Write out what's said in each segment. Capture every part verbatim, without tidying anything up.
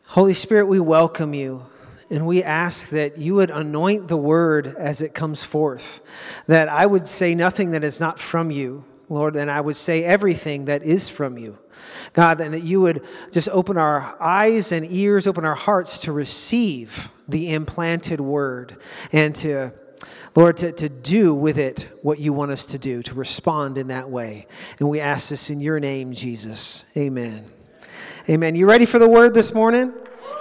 Holy Spirit, we welcome you, and we ask that you would anoint the word as it comes forth, that I would say nothing that is not from you, Lord, and I would say everything that is from you. God, and that you would just open our eyes and ears, open our hearts to receive the implanted word and to, Lord, to, to do with it what you want us to do, to respond in that way. And we ask this in your name, Jesus. Amen. Amen. You ready for the word this morning?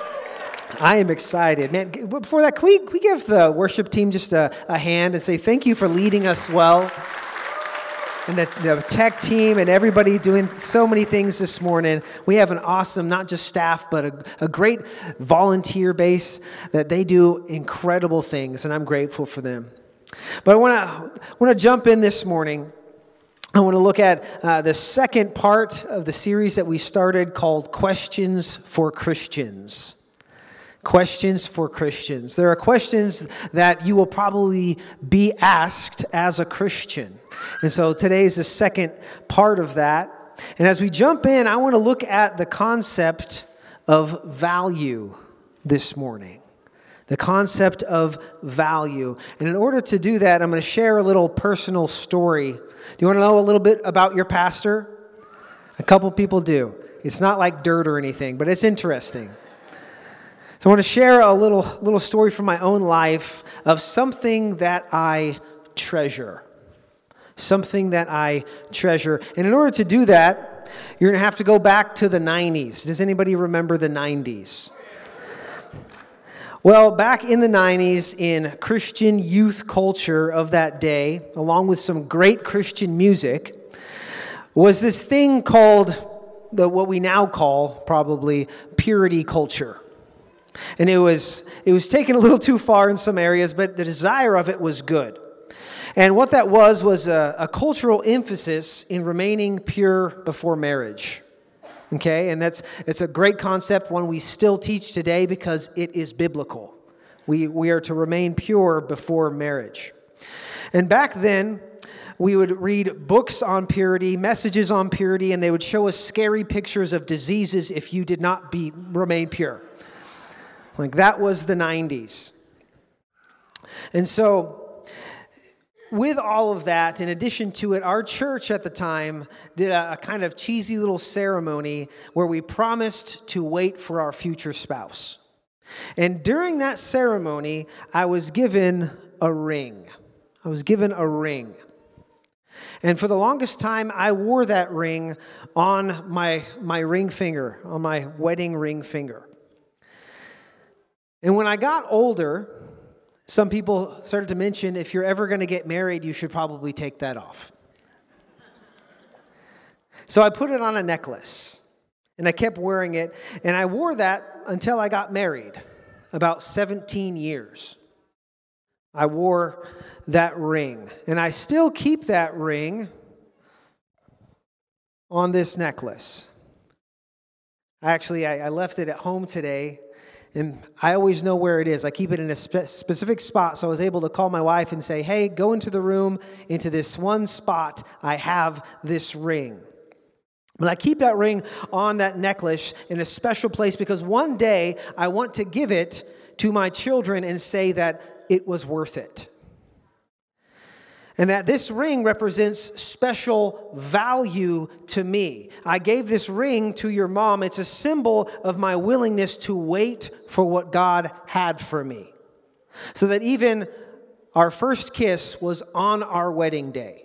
I am excited. Man, before that, can we, can we give the worship team just a, a hand and say thank you for leading us well? And the, the tech team and everybody doing so many things this morning. We have an awesome, not just staff, but a, a great volunteer base that they do incredible things, and I'm grateful for them. But I want to want to jump in this morning. I want to look at uh, the second part of the series that we started called Questions for Christians. Questions for Christians. There are questions that you will probably be asked as a Christian. And so today is the second part of that. And as we jump in, I want to look at the concept of value this morning. The concept of value. And in order to do that, I'm going to share a little personal story. Do you want to know a little bit about your pastor? A couple people do. It's not like dirt or anything, but it's interesting. So I want to share a little little story from my own life of something that I treasure. Something that I treasure. And in order to do that, you're going to have to go back to the nineties. Does anybody remember the nineties? Well, back in the nineties, in Christian youth culture of that day, along with some great Christian music, was this thing called the what we now call probably purity culture. And it was it was taken a little too far in some areas, but the desire of it was good. And what that was was a, a cultural emphasis in remaining pure before marriage. Okay, and that's it's a great concept, one we still teach today because it is biblical. We we are to remain pure before marriage. And back then, we would read books on purity, messages on purity, and they would show us scary pictures of diseases if you did not be remain pure. Like that was the nineties. And so with all of that, in addition to it, our church at the time did a, a kind of cheesy little ceremony where we promised to wait for our future spouse. And during that ceremony, I was given a ring. I was given a ring. And for the longest time, I wore that ring on my, my ring finger, on my wedding ring finger. And when I got older, some people started to mention, if you're ever going to get married, you should probably take that off. So I put it on a necklace, and I kept wearing it, and I wore that until I got married, about seventeen years. I wore that ring, and I still keep that ring on this necklace. Actually, I, I left it at home today. And I always know where it is. I keep it in a spe- specific spot, so I was able to call my wife and say, hey, go into the room, into this one spot, I have this ring. But I keep that ring on that necklace in a special place because one day I want to give it to my children and say that it was worth it. And that this ring represents special value to me. I gave this ring to your mom. It's a symbol of my willingness to wait for what God had for me. So that even our first kiss was on our wedding day.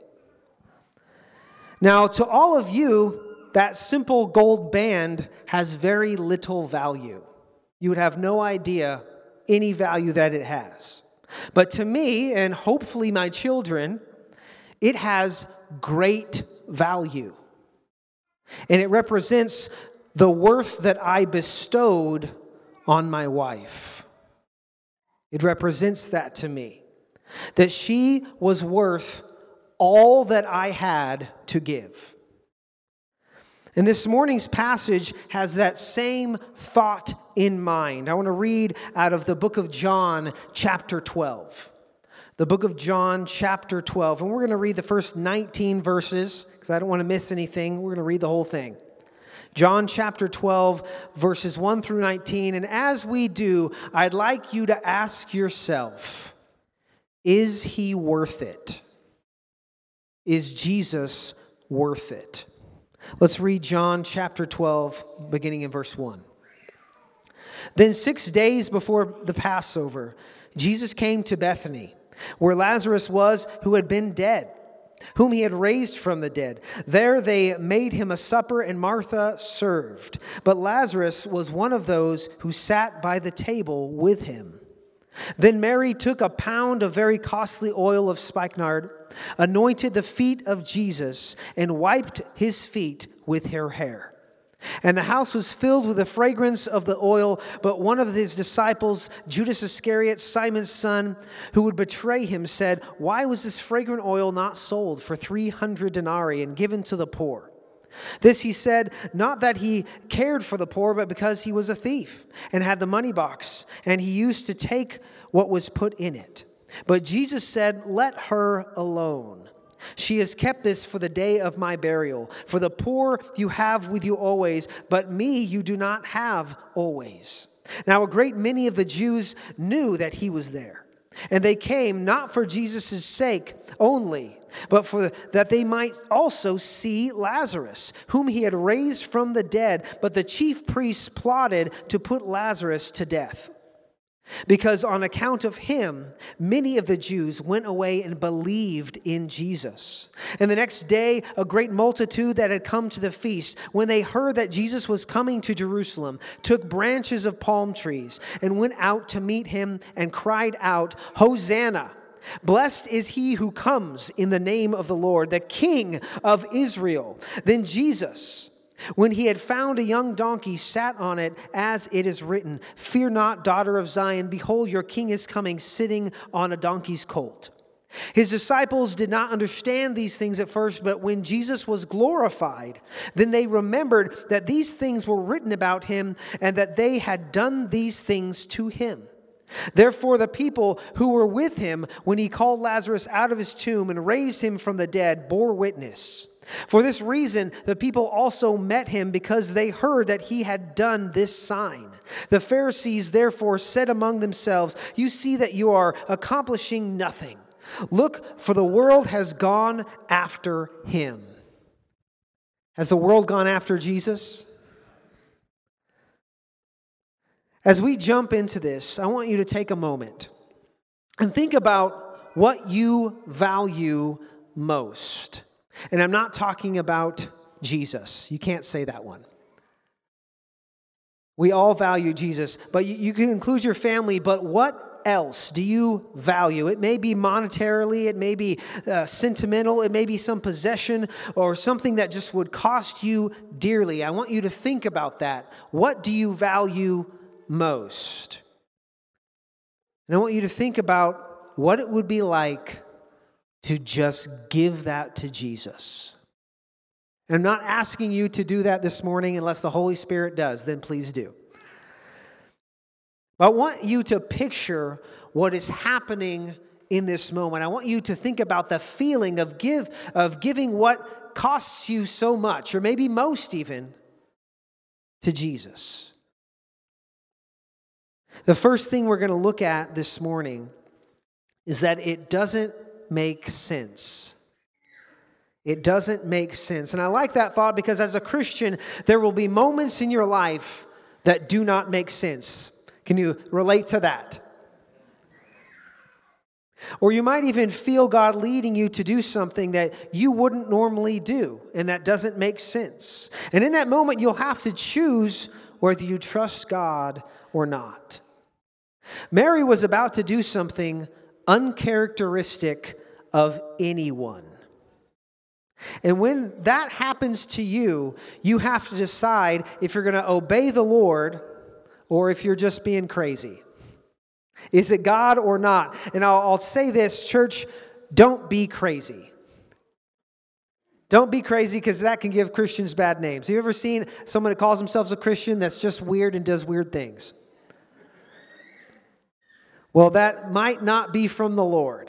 Now, to all of you, that simple gold band has very little value. You would have no idea any value that it has. But to me, and hopefully my children, it has great value. And it represents the worth that I bestowed on my wife. It represents that to me. That she was worth all that I had to give. And this morning's passage has that same thought in mind. I want to read out of the book of John, chapter twelve. The book of John, chapter twelve. And we're going to read the first nineteen verses, because I don't want to miss anything. We're going to read the whole thing. John chapter twelve, verses one through nineteen. And as we do, I'd like you to ask yourself, is he worth it? Is Jesus worth it? Let's read John chapter twelve, beginning in verse one. Then six days before the Passover, Jesus came to Bethany, where Lazarus was, who had been dead, whom he had raised from the dead. There they made him a supper, and Martha served. But Lazarus was one of those who sat by the table with him. Then Mary took a pound of very costly oil of spikenard, anointed the feet of Jesus, and wiped his feet with her hair. And the house was filled with the fragrance of the oil. But one of his disciples, Judas Iscariot, Simon's son, who would betray him, said, "Why was this fragrant oil not sold for three hundred denarii and given to the poor?" This he said, not that he cared for the poor, but because he was a thief and had the money box, and he used to take what was put in it. But Jesus said, "Let her alone. She has kept this for the day of my burial. For the poor you have with you always, but me you do not have always." Now a great many of the Jews knew that he was there, and they came not for Jesus' sake only, but for that they might also see Lazarus, whom he had raised from the dead. But the chief priests plotted to put Lazarus to death, because on account of him, many of the Jews went away and believed in Jesus. And the next day, a great multitude that had come to the feast, when they heard that Jesus was coming to Jerusalem, took branches of palm trees and went out to meet him and cried out, "Hosanna! Blessed is he who comes in the name of the Lord, the King of Israel." Then Jesus, when he had found a young donkey, sat on it, as it is written, "Fear not, daughter of Zion. Behold, your king is coming, sitting on a donkey's colt." His disciples did not understand these things at first, but when Jesus was glorified, then they remembered that these things were written about him, and that they had done these things to him. Therefore the people who were with him when he called Lazarus out of his tomb and raised him from the dead bore witness. For this reason the people also met him, because they heard that he had done this sign. The Pharisees therefore said among themselves, "You see that you are accomplishing nothing. Look, for the world has gone after him." Has the world gone after Jesus? As we jump into this, I want you to take a moment and think about what you value most. And I'm not talking about Jesus. You can't say that one. We all value Jesus, but you, you can include your family, but what else do you value? It may be monetarily, it may be uh, sentimental, it may be some possession or something that just would cost you dearly. I want you to think about that. What do you value most? And I want you to think about what it would be like to just give that to Jesus. And I'm not asking you to do that this morning unless the Holy Spirit does, then please do. But I want you to picture what is happening in this moment. I want you to think about the feeling of give of giving what costs you so much, or maybe most even, to Jesus. The first thing we're going to look at this morning is that it doesn't make sense. It doesn't make sense. And I like that thought, because as a Christian, there will be moments in your life that do not make sense. Can you relate to that? Or you might even feel God leading you to do something that you wouldn't normally do, and that doesn't make sense. And in that moment, you'll have to choose whether you trust God or not. Mary was about to do something uncharacteristic of anyone. And when that happens to you, you have to decide if you're going to obey the Lord or if you're just being crazy. Is it God or not? And I'll, I'll say this, church, don't be crazy. Don't be crazy, because that can give Christians bad names. Have you ever seen someone that calls themselves a Christian that's just weird and does weird things? Well, that might not be from the Lord.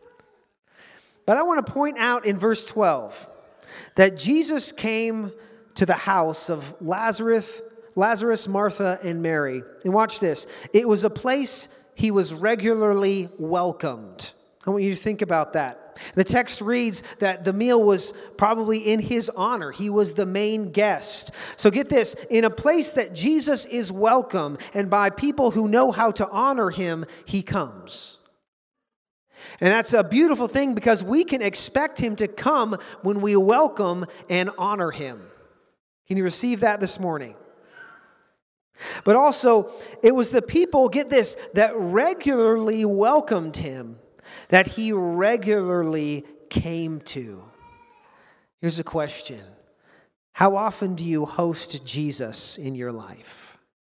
But I want to point out in verse twelve that Jesus came to the house of Lazarus, Lazarus, Martha, and Mary. And watch this. It was a place he was regularly welcomed. I want you to think about that. The text reads that the meal was probably in his honor. He was the main guest. So get this, in a place that Jesus is welcome, and by people who know how to honor him, he comes. And that's a beautiful thing because we can expect him to come when we welcome and honor him. Can you receive that this morning? But also, it was the people, get this, that regularly welcomed him, that he regularly came to. Here's a question. How often do you host Jesus in your life?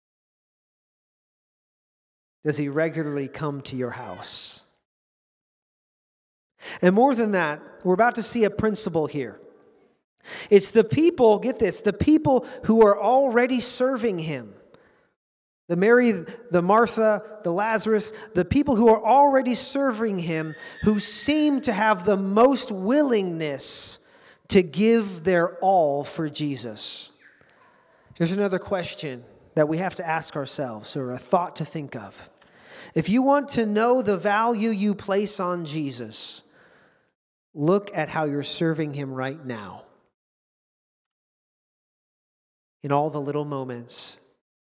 Does he regularly come to your house? And more than that, we're about to see a principle here. It's the people, get this, the people who are already serving him. The Mary, the Martha, the Lazarus, the people who are already serving him, who seem to have the most willingness to give their all for Jesus. Here's another question that we have to ask ourselves, or a thought to think of. If you want to know the value you place on Jesus, look at how you're serving him right now. In all the little moments.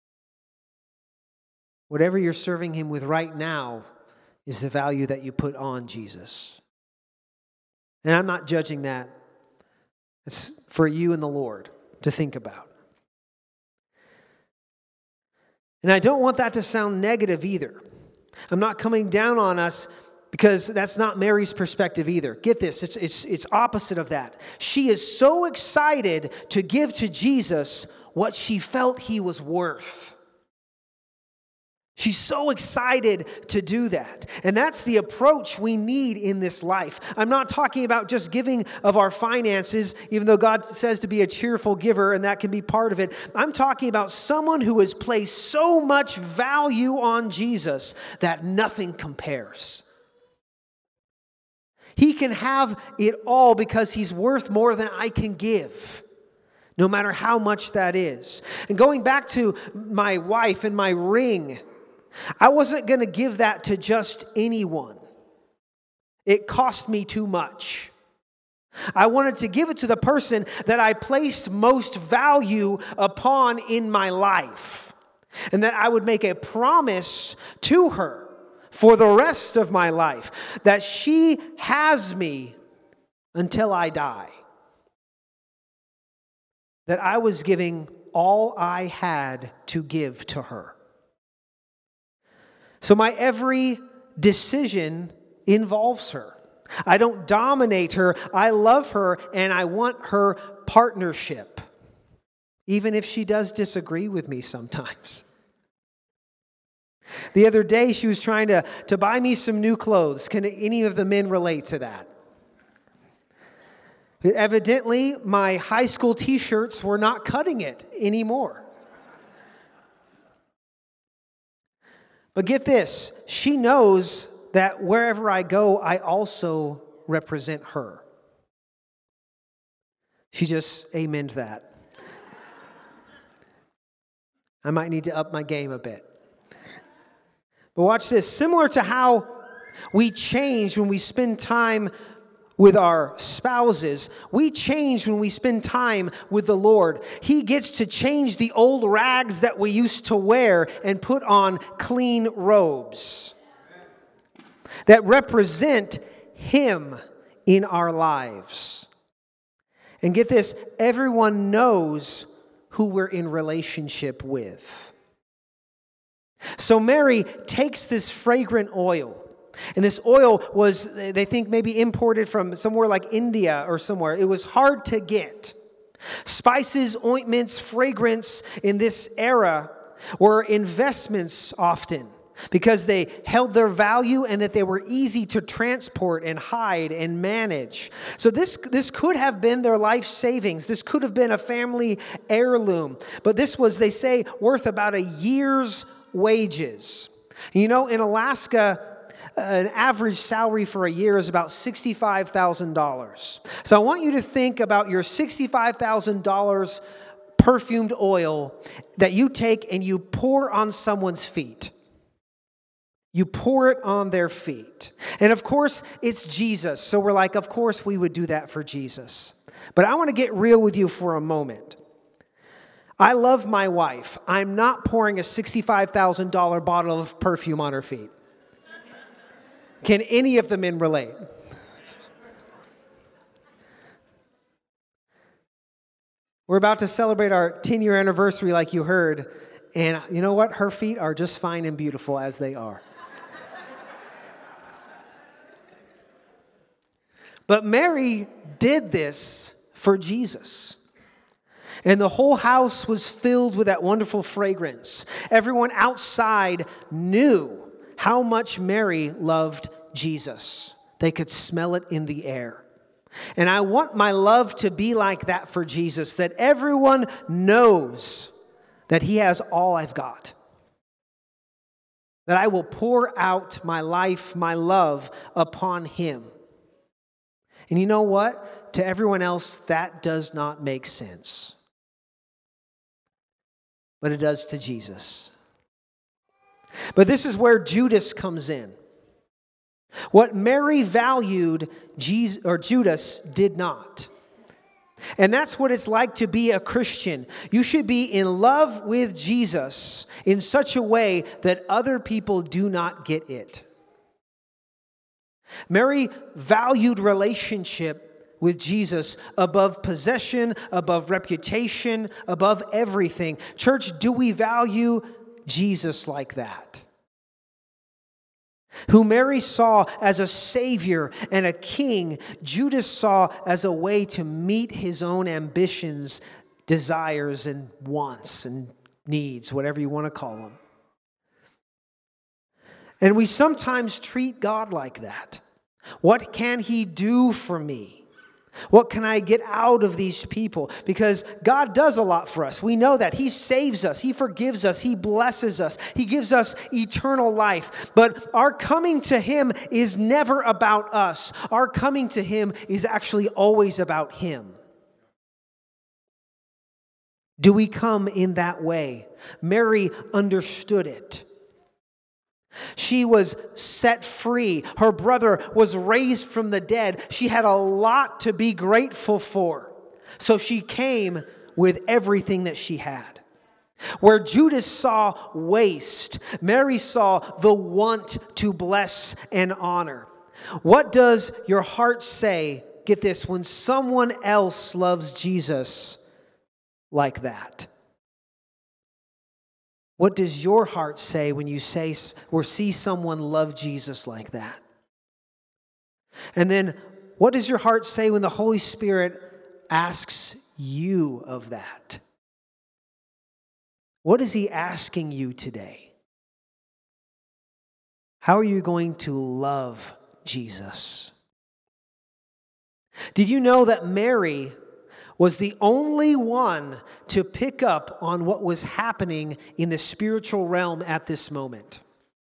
Whatever you're serving him with right now is the value that you put on Jesus. And I'm not judging that. It's for you and the Lord to think about. And I don't want that to sound negative either. I'm not coming down on us because that's not Mary's perspective either. Get this, it's, it's, it's opposite of that. She is so excited to give to Jesus what she felt he was worth. She's so excited to do that. And that's the approach we need in this life. I'm not talking about just giving of our finances, even though God says to be a cheerful giver, and that can be part of it. I'm talking about someone who has placed so much value on Jesus that nothing compares. He can have it all because he's worth more than I can give, no matter how much that is. And going back to my wife and my ring, I wasn't going to give that to just anyone. It cost me too much. I wanted to give it to the person that I placed most value upon in my life. And that I would make a promise to her for the rest of my life that she has me until I die. That I was giving all I had to give to her. So my every decision involves her. I don't dominate her. I love her and I want her partnership. Even if she does disagree with me sometimes. The other day she was trying to, to buy me some new clothes. Can any of the men relate to that? Evidently, my high school t-shirts were not cutting it anymore. But get this, she knows that wherever I go, I also represent her. She just amened that. I might need to up my game a bit. But watch this, similar to how we change when we spend time with our spouses, we change when we spend time with the Lord. He gets to change the old rags that we used to wear and put on clean robes that represent Him in our lives. And get this, everyone knows who we're in relationship with. So Mary takes this fragrant oil. And this oil was, they think, maybe imported from somewhere like India or somewhere. It was hard to get. Spices, ointments, fragrance in this era were investments often because they held their value and that they were easy to transport and hide and manage. So this, this could have been their life savings. This could have been a family heirloom. But this was, they say, worth about a year's wages. You know, in Alaska, an average salary for a year is about sixty-five thousand dollars. So I want you to think about your sixty-five thousand dollars perfumed oil that you take and you pour on someone's feet. You pour it on their feet. And of course, it's Jesus. So we're like, of course we would do that for Jesus. But I want to get real with you for a moment. I love my wife. I'm not pouring a sixty-five thousand dollars bottle of perfume on her feet. Can any of the men relate? We're about to celebrate our ten-year anniversary like you heard. And you know what? Her feet are just fine and beautiful as they are. But Mary did this for Jesus. And the whole house was filled with that wonderful fragrance. Everyone outside knew how much Mary loved Jesus. They could smell it in the air. And I want my love to be like that for Jesus, that everyone knows that he has all I've got. That I will pour out my life, my love upon him. And you know what? To everyone else, that does not make sense. But it does to Jesus. But this is where Judas comes in. What Mary valued, Jesus, or Judas did not. And that's what it's like to be a Christian. You should be in love with Jesus in such a way that other people do not get it. Mary valued relationship with Jesus above possession, above reputation, above everything. Church, do we value Jesus like that? Who Mary saw as a savior and a king, Judas saw as a way to meet his own ambitions, desires, and wants and needs, whatever you want to call them. And we sometimes treat God like that. What can he do for me? What can I get out of these people? Because God does a lot for us. We know that. He saves us. He forgives us. He blesses us. He gives us eternal life. But our coming to him is never about us. Our coming to him is actually always about him. Do we come in that way? Mary understood it. She was set free. Her brother was raised from the dead. She had a lot to be grateful for. So she came with everything that she had. Where Judas saw waste, Mary saw the want to bless and honor. What does your heart say, get this, when someone else loves Jesus like that? What does your heart say when you say or see someone love Jesus like that? And then what does your heart say when the Holy Spirit asks you of that? What is he asking you today? How are you going to love Jesus? Did you know that Mary was the only one to pick up on what was happening in the spiritual realm at this moment?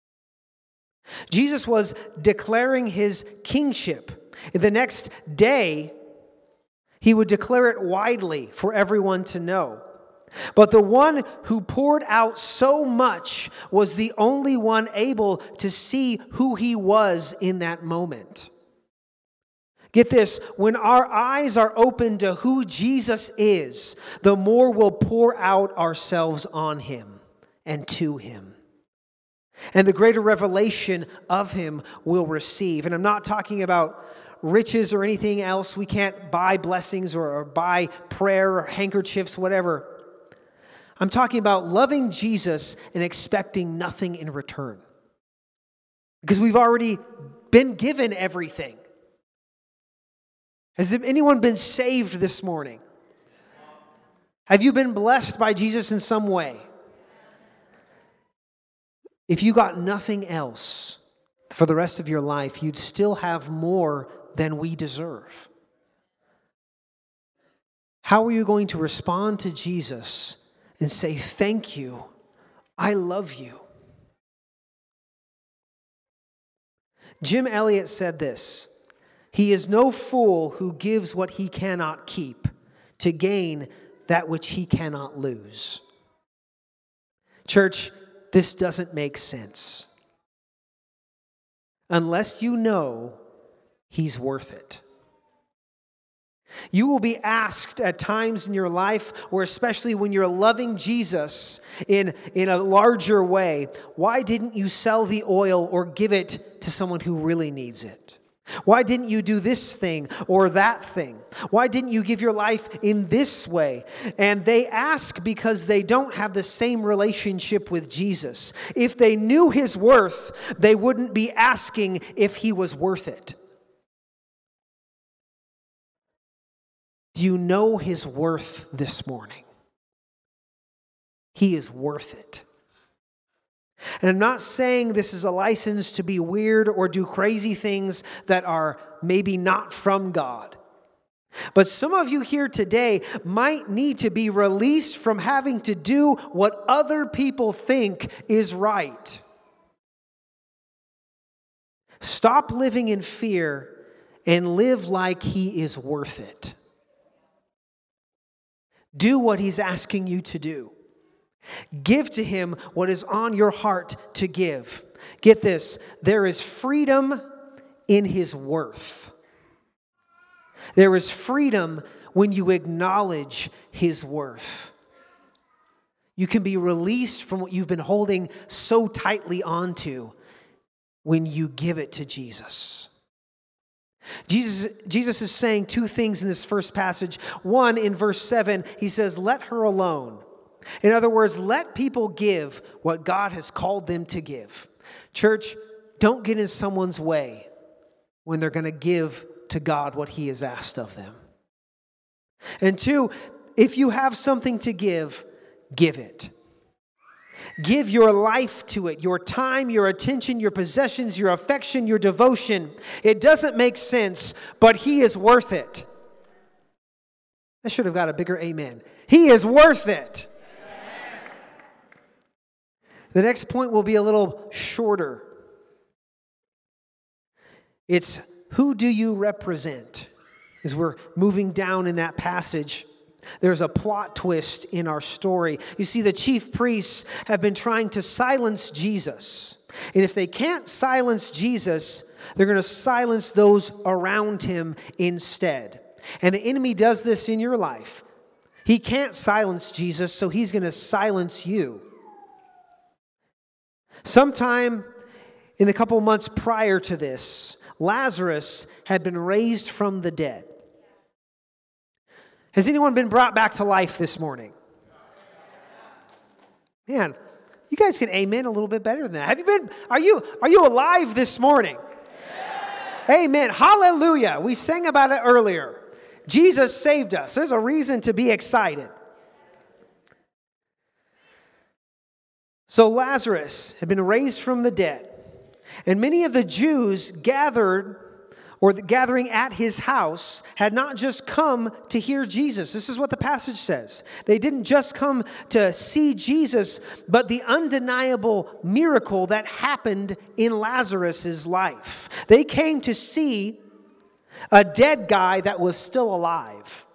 Jesus was declaring his kingship. The next day, he would declare it widely for everyone to know. But the one who poured out so much was the only one able to see who he was in that moment. Get this, when our eyes are open to who Jesus is, the more we'll pour out ourselves on him and to him. And the greater revelation of him we'll receive. And I'm not talking about riches or anything else. We can't buy blessings or, or buy prayer or handkerchiefs, whatever. I'm talking about loving Jesus and expecting nothing in return. Because we've already been given everything. Has anyone been saved this morning? Have you been blessed by Jesus in some way? If you got nothing else for the rest of your life, you'd still have more than we deserve. How are you going to respond to Jesus and say, thank you, I love you? Jim Elliot said this: "He is no fool who gives what he cannot keep to gain that which he cannot lose." Church, this doesn't make sense unless you know he's worth it. You will be asked at times in your life, or especially when you're loving Jesus in, in a larger way, why didn't you sell the oil or give it to someone who really needs it? Why didn't you do this thing or that thing? Why didn't you give your life in this way? And they ask because they don't have the same relationship with Jesus. If they knew his worth, they wouldn't be asking if he was worth it. Do you know his worth this morning? He is worth it. And I'm not saying this is a license to be weird or do crazy things that are maybe not from God. But some of you here today might need to be released from having to do what other people think is right. Stop living in fear and live like he is worth it. Do what he's asking you to do. Give to him what is on your heart to give. Get this, there is freedom in his worth. There is freedom when you acknowledge his worth. You can be released from what you've been holding so tightly onto when you give it to Jesus. Jesus, Jesus is saying two things in this first passage. One, in verse seven, he says, "Let her alone." In other words, let people give what God has called them to give. Church, don't get in someone's way when they're going to give to God what he has asked of them. And two, if you have something to give, give it. Give your life to it, your time, your attention, your possessions, your affection, your devotion. It doesn't make sense, but he is worth it. I should have got a bigger amen. He is worth it. Amen. The next point will be a little shorter. It's, who do you represent? As we're moving down in that passage, there's a plot twist in our story. You see, the chief priests have been trying to silence Jesus. And if they can't silence Jesus, they're going to silence those around him instead. And the enemy does this in your life. He can't silence Jesus, so he's going to silence you. Sometime in the couple months prior to this, Lazarus had been raised from the dead. Has anyone been brought back to life this morning? Man, you guys can amen a little bit better than that. Have you been, are you, are you alive this morning? Yeah. Amen. Hallelujah. We sang about it earlier. Jesus saved us. There's a reason to be excited. So Lazarus had been raised from the dead. And many of the Jews gathered, or the gathering at his house, had not just come to hear Jesus. This is what the passage says. They didn't just come to see Jesus, but the undeniable miracle that happened in Lazarus' life. They came to see a dead guy that was still alive.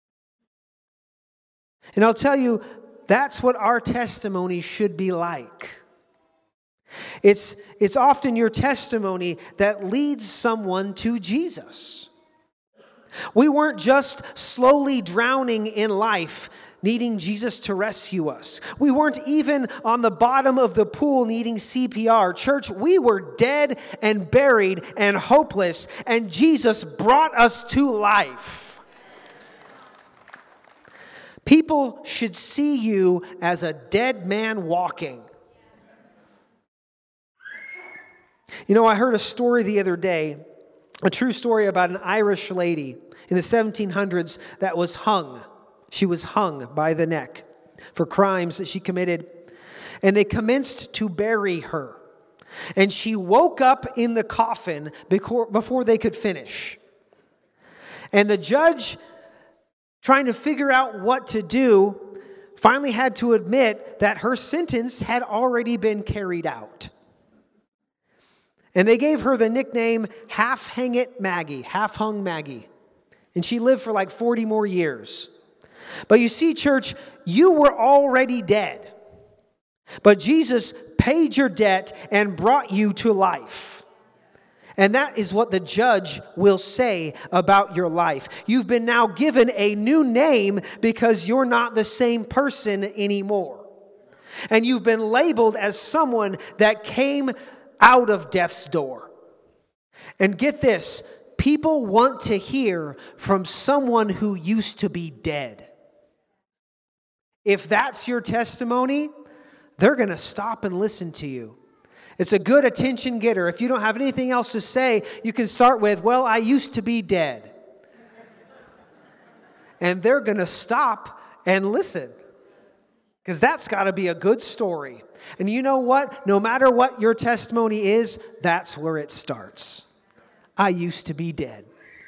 And I'll tell you, that's what our testimony should be like. It's, it's often your testimony that leads someone to Jesus. We weren't just slowly drowning in life, needing Jesus to rescue us. We weren't even on the bottom of the pool needing C P R. Church, we were dead and buried and hopeless, and Jesus brought us to life. People should see you as a dead man walking. You know, I heard a story the other day, a true story about an Irish lady in the seventeen hundreds that was hung. She was hung by the neck for crimes that she committed. And they commenced to bury her. And she woke up in the coffin before, before they could finish. And the judge, trying to figure out what to do, finally had to admit that her sentence had already been carried out. And they gave her the nickname Half-Hang-It Maggie, Half-Hung Maggie. And she lived for like forty more years. But you see, church, you were already dead. But Jesus paid your debt and brought you to life. And that is what the judge will say about your life. You've been now given a new name because you're not the same person anymore. And you've been labeled as someone that came out of death's door. And get this, people want to hear from someone who used to be dead. If that's your testimony, they're going to stop and listen to you. It's a good attention getter. If you don't have anything else to say, you can start with, well, I used to be dead. And they're going to stop and listen. Because that's got to be a good story. And you know what? No matter what your testimony is, that's where it starts. I used to be dead.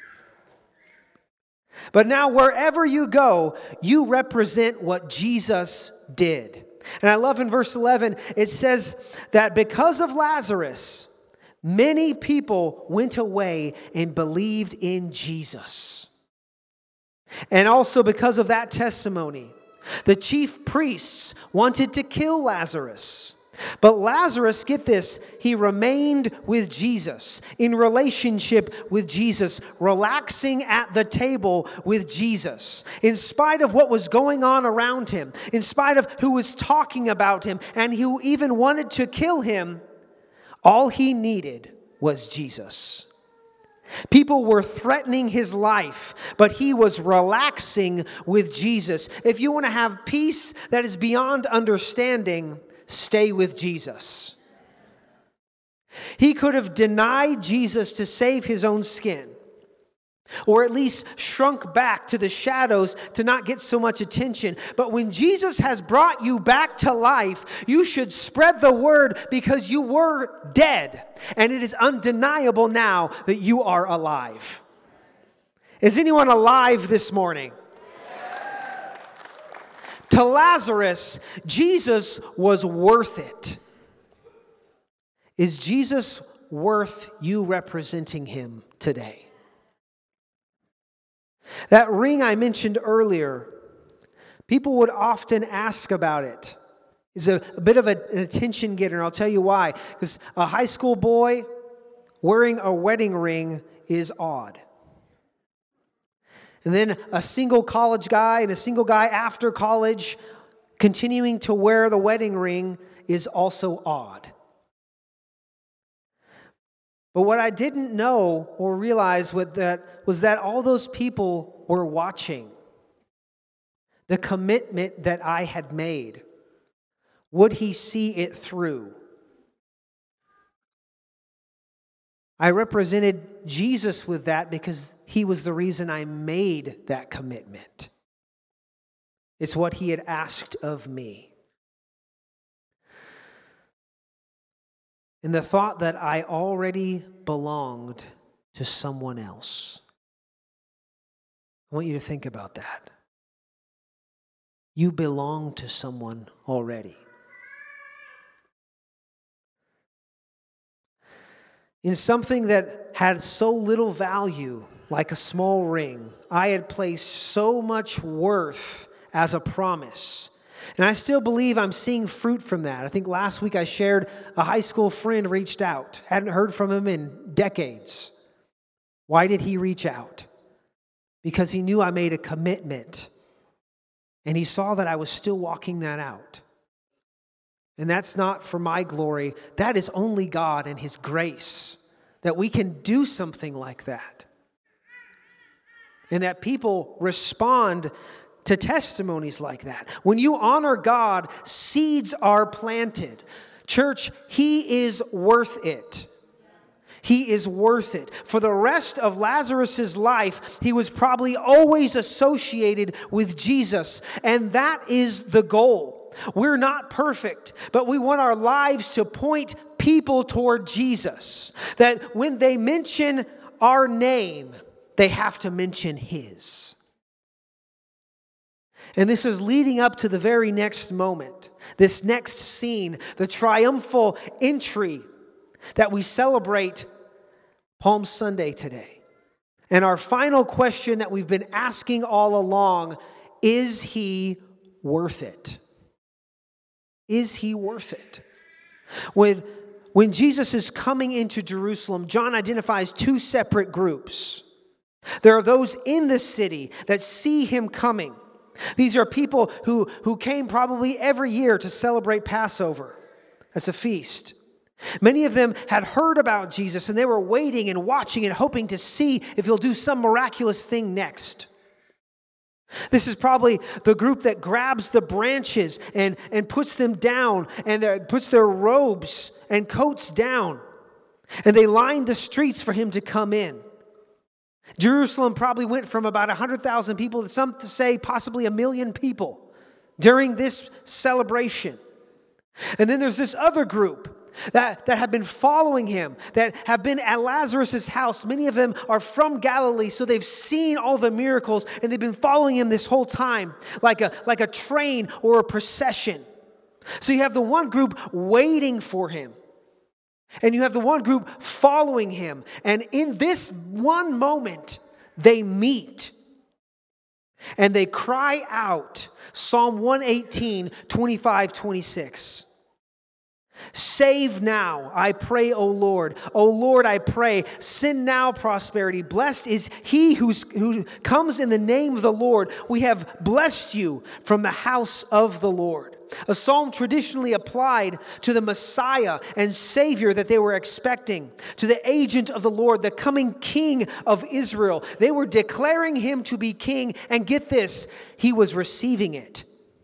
But now wherever you go, you represent what Jesus did. And I love in verse eleven, it says that because of Lazarus, many people went away and believed in Jesus. And also because of that testimony, the chief priests wanted to kill Lazarus. But Lazarus, get this, he remained with Jesus, in relationship with Jesus, relaxing at the table with Jesus. In spite of what was going on around him, in spite of who was talking about him, and who even wanted to kill him, all he needed was Jesus. People were threatening his life, but he was relaxing with Jesus. If you want to have peace that is beyond understanding, stay with Jesus. He could have denied Jesus to save his own skin, or at least shrunk back to the shadows to not get so much attention. But when Jesus has brought you back to life, you should spread the word because you were dead. And it is undeniable now that you are alive. Is anyone alive this morning? To Lazarus, Jesus was worth it. Is Jesus worth you representing him today? That ring I mentioned earlier, people would often ask about it. It's a, a bit of a, an attention getter, and I'll tell you why. Because a high school boy wearing a wedding ring is odd. And then a single college guy and a single guy after college continuing to wear the wedding ring is also odd. But what I didn't know or realize was that, was that all those people were watching the commitment that I had made. Would he see it through? I represented Jesus with that because he was the reason I made that commitment. It's what he had asked of me. And the thought that I already belonged to someone else. I want you to think about that. You belong to someone already. In something that had so little value, like a small ring, I had placed so much worth as a promise. And I still believe I'm seeing fruit from that. I think last week I shared a high school friend reached out. Hadn't heard from him in decades. Why did he reach out? Because he knew I made a commitment. And he saw that I was still walking that out. And that's not for my glory. That is only God and his grace that we can do something like that. And that people respond to testimonies like that. When you honor God, seeds are planted. Church, he is worth it. He is worth it. For the rest of Lazarus' life, he was probably always associated with Jesus. And that is the goal. We're not perfect, but we want our lives to point people toward Jesus. That when they mention our name, they have to mention his. And this is leading up to the very next moment, this next scene, the triumphal entry. that we celebrate Palm Sunday today. And our final question that we've been asking all along, is he worth it? Is he worth it? When, when Jesus is coming into Jerusalem, John identifies two separate groups. There are those in the city that see him coming. These are people who, who came probably every year to celebrate Passover as a feast. Many of them had heard about Jesus, and they were waiting and watching and hoping to see if he'll do some miraculous thing next. This is probably the group that grabs the branches and, and puts them down and their, puts their robes and coats down. And they lined the streets for him to come in. Jerusalem probably went from about one hundred thousand people to some to say possibly a million people during this celebration. And then there's this other group that, that have been following him, that have been at Lazarus' house. Many of them are from Galilee, so they've seen all the miracles, and they've been following him this whole time, like a, like a train or a procession. So you have the one group waiting for him, and you have the one group following him. And in this one moment, they meet, and they cry out, Psalm one eighteen, twenty-five, twenty-six. Save now, I pray, O Lord. O Lord, I pray, send now prosperity. Blessed is he who's, who comes in the name of the Lord. We have blessed you from the house of the Lord. A psalm traditionally applied to the Messiah and Savior that they were expecting, to the agent of the Lord, the coming King of Israel. They were declaring him to be king, and get this, he was receiving it.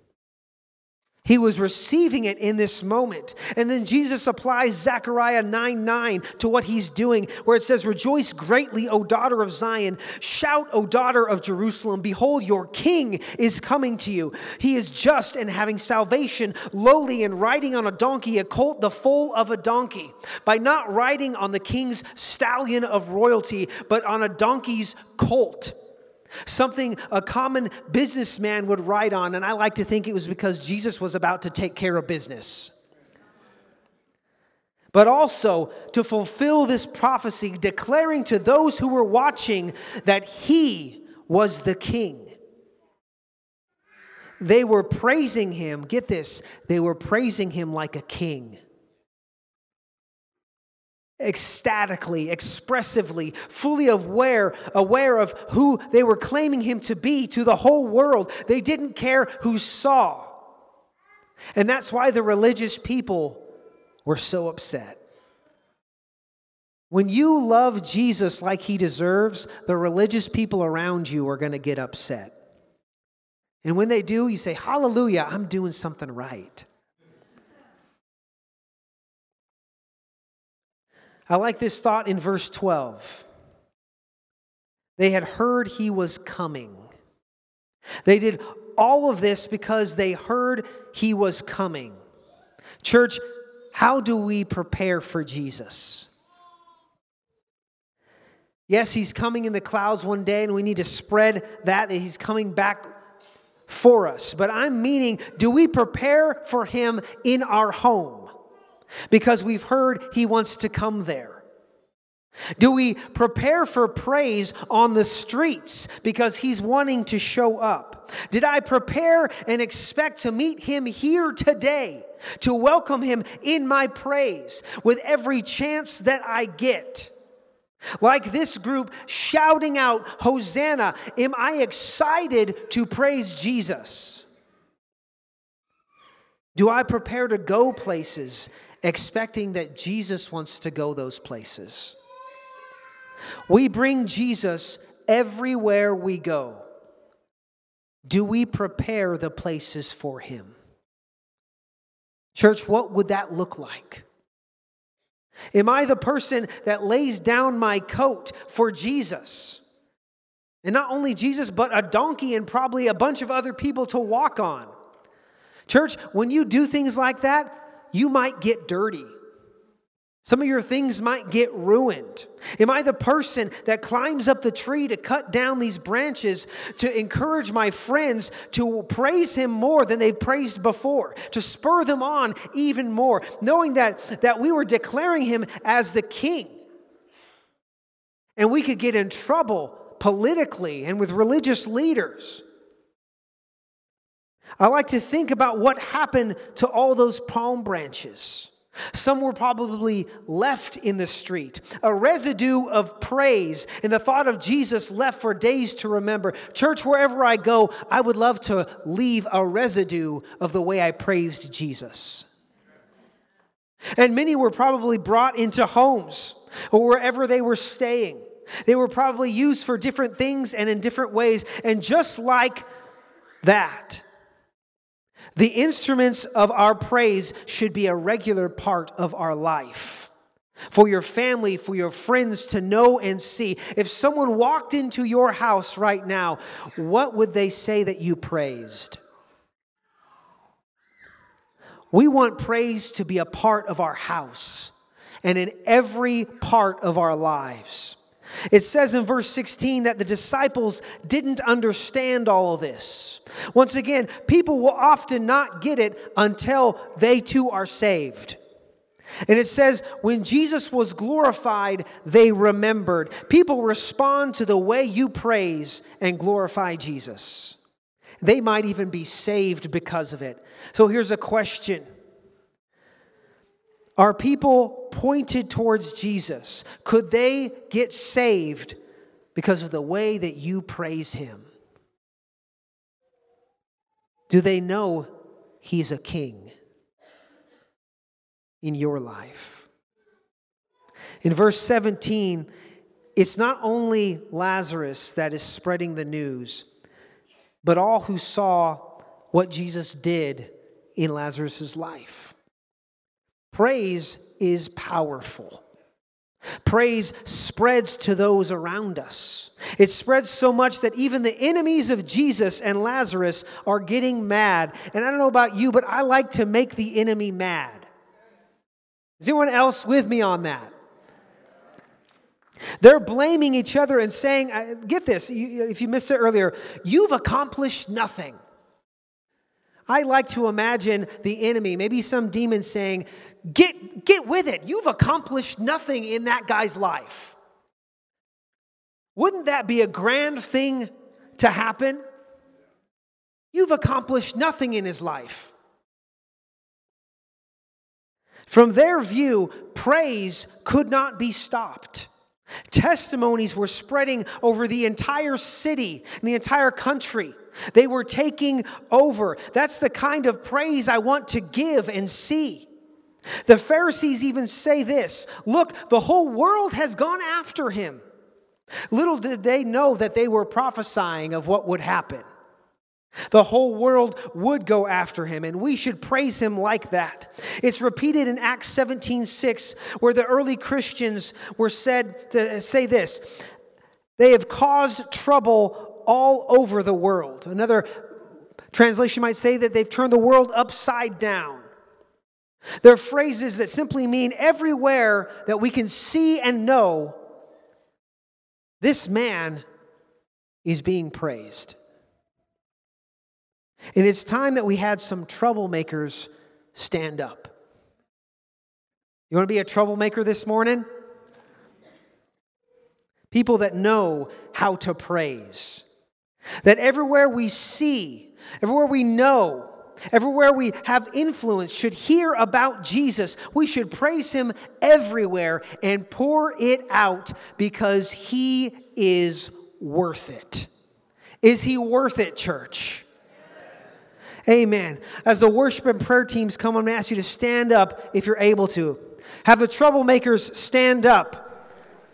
He was receiving it in this moment. And then Jesus applies Zechariah nine nine to what he's doing, where it says, rejoice greatly, O daughter of Zion. Shout, O daughter of Jerusalem. Behold, your king is coming to you. He is just and having salvation, lowly and riding on a donkey, a colt, the foal of a donkey. By not riding on the king's stallion of royalty, but on a donkey's colt. Something a common businessman would ride on, and I like to think it was because Jesus was about to take care of business. But also to fulfill this prophecy, declaring to those who were watching that he was the king. They were praising him, get this, they were praising him like a king. Ecstatically, expressively, fully aware, aware of who they were claiming him to be to the whole world. They didn't care who saw. And that's why the religious people were so upset. When you love Jesus like he deserves, the religious people around you are going to get upset. And when they do, you say, hallelujah, I'm doing something right. I like this thought in verse twelve. They had heard he was coming. They did all of this because they heard he was coming. Church, how do we prepare for Jesus? Yes, he's coming in the clouds one day, and we need to spread that, that he's coming back for us. But I'm meaning, do we prepare for him in our home? Because we've heard he wants to come there. Do we prepare for praise on the streets because he's wanting to show up? Did I prepare and expect to meet him here today, to welcome him in my praise with every chance that I get? Like this group shouting out, Hosanna, am I excited to praise Jesus? Do I prepare to go places expecting that Jesus wants to go those places? We bring Jesus everywhere we go. Do we prepare the places for him? Church, what would that look like? Am I the person that lays down my coat for Jesus? And not only Jesus, but a donkey and probably a bunch of other people to walk on. Church, when you do things like that, you might get dirty. Some of your things might get ruined. Am I the person that climbs up the tree to cut down these branches to encourage my friends to praise him more than they've praised before, to spur them on even more, knowing that, that we were declaring him as the king? And we could get in trouble politically and with religious leaders. I like to think about what happened to all those palm branches. Some were probably left in the street, a residue of praise and the thought of Jesus left for days to remember. Church, wherever I go, I would love to leave a residue of the way I praised Jesus. And many were probably brought into homes or wherever they were staying. They were probably used for different things and in different ways. And just like that, the instruments of our praise should be a regular part of our life. For your family, for your friends to know and see. If someone walked into your house right now, what would they say that you praised? We want praise to be a part of our house and in every part of our lives. It says in verse sixteen that the disciples didn't understand all of this. Once again, people will often not get it until they too are saved. And it says, when Jesus was glorified, they remembered. People respond to the way you praise and glorify Jesus. They might even be saved because of it. So here's a question. Are people pointed towards Jesus? Could they get saved because of the way that you praise him? Do they know he's a king in your life? In verse seventeen, it's not only Lazarus that is spreading the news, but all who saw what Jesus did in Lazarus' life. Praise is powerful. Praise spreads to those around us. It spreads so much that even the enemies of Jesus and Lazarus are getting mad. And I don't know about you, but I like to make the enemy mad. Is anyone else with me on that? They're blaming each other and saying, get this, if you missed it earlier, you've accomplished nothing. I like to imagine the enemy, maybe some demon saying, Get, get with it. You've accomplished nothing in that guy's life. Wouldn't that be a grand thing to happen? You've accomplished nothing in his life. From their view, praise could not be stopped. Testimonies were spreading over the entire city and the entire country. They were taking over. That's the kind of praise I want to give and see. The Pharisees even say this, look, the whole world has gone after him. Little did they know that they were prophesying of what would happen. The whole world would go after him, and we should praise him like that. It's repeated in Acts seventeen six, where the early Christians were said to say this, they have caused trouble all over the world. Another translation might say that they've turned the world upside down. They're phrases that simply mean everywhere that we can see and know this man is being praised. And it's time that we had some troublemakers stand up. You want to be a troublemaker this morning? People that know how to praise. That everywhere we see, everywhere we know, everywhere we have influence should hear about Jesus. We should praise him everywhere and pour it out because he is worth it. Is he worth it, church? Amen. As the worship and prayer teams come, I'm going to ask you to stand up if you're able to. Have the troublemakers stand up.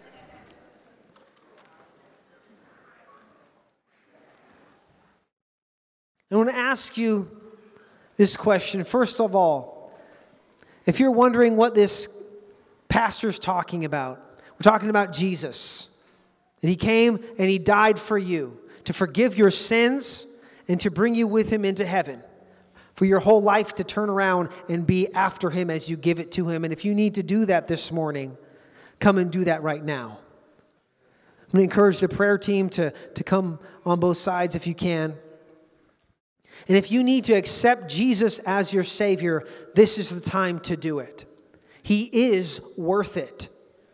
I want to ask you this question. First of all, if you're wondering what this pastor's talking about, we're talking about Jesus. And he came and he died for you to forgive your sins and to bring you with him into heaven. for your whole life to turn around and be after him as you give it to him. And if you need to do that this morning, come and do that right now. I'm going to encourage the prayer team to, to come on both sides if you can. And if you need to accept Jesus as your Savior, this is the time to do it. He is worth it.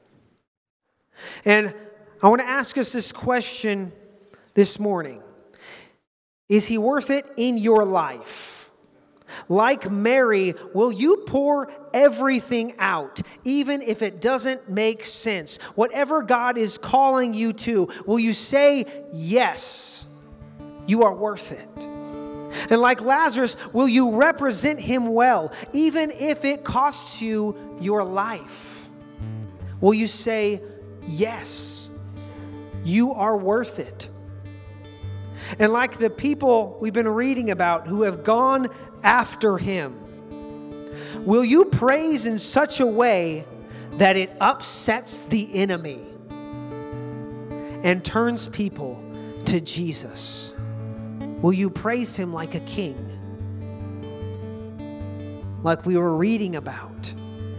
And I want to ask us this question this morning. Is he worth it in your life? Like Mary, will you pour everything out, even if it doesn't make sense? Whatever God is calling you to, will you say, yes, you are worth it? And like Lazarus, will you represent him well, even if it costs you your life? Will you say, yes, you are worth it? And like the people we've been reading about who have gone after him, will you praise in such a way that it upsets the enemy and turns people to Jesus? Will you praise him like a king? Like we were reading about.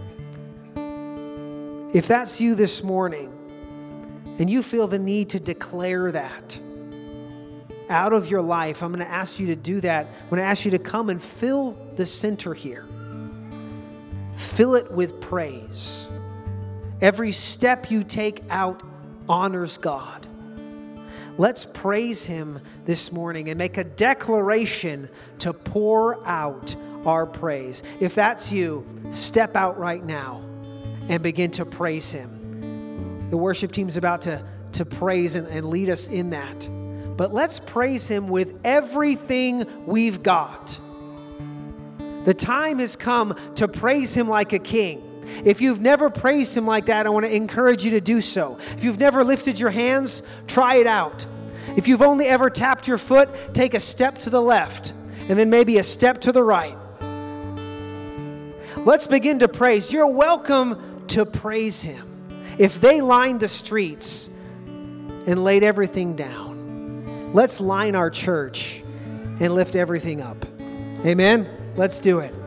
If that's you this morning, and you feel the need to declare that out of your life, I'm going to ask you to do that. I'm going to ask you to come and fill the center here. Fill it with praise. Every step you take out honors God. Let's praise him this morning and make a declaration to pour out our praise. If that's you, step out right now and begin to praise him. The worship team's about to, to praise and, and lead us in that. But let's praise him with everything we've got. The time has come to praise him like a king. If you've never praised him like that, I want to encourage you to do so. If you've never lifted your hands, try it out. If you've only ever tapped your foot, take a step to the left and then maybe a step to the right. Let's begin to praise. You're welcome to praise him. If they lined the streets and laid everything down, let's line our church and lift everything up. Amen? Let's do it.